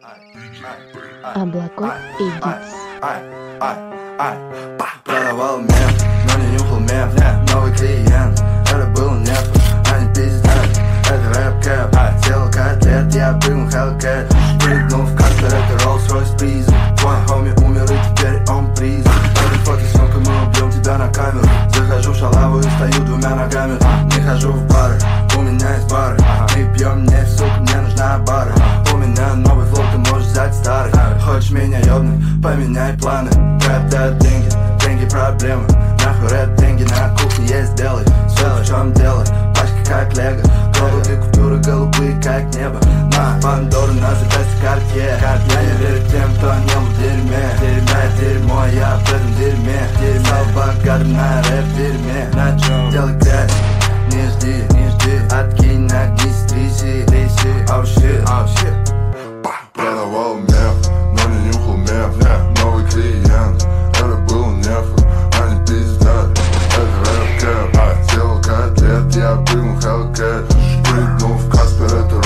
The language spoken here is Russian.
Облаков Эдитс. Продавал мем, но не нюхал мем. Новый клиент, это был нефть. Они пиздят, это рэп-кэп. Сделал котлет, я прыгнул Hellcat. Прыгнул в Каспер, это Rolls-Royce призм. Твой хоми умер и теперь он призм. Этой фотосъемка, мы убьем тебя на камеру. Захожу в шалаву и стою двумя ногами. Не хожу в бары, у меня есть бары. Мы пьем нефть, сука, мне нужна бара. У меня новый флоу, ты можешь взять старый. Хочешь меня ёбнуть, поменяй планы. Рэп дает деньги, деньги проблемы. Нахуй рэп, деньги на кухне есть белый. Все в чем дело, пачка как лего. Голубые купюры, голубые как небо. На Пандору, на запястье Cartier. Я не верю тем, кто не был в дерьме. Дерьмо, я в этом дерьме. Стал богатым на рэп-дерьме. На чем делай грязь, не жди. Откинь, нагнись, тряси. Oh shit. Продавал меф, но не нюхал меф. Новый клиент, это был нефть. Они пиздят, это рэп-кэп. Сделал котлет, я прыгнул Hellcat. Прыгнул в Каспер, это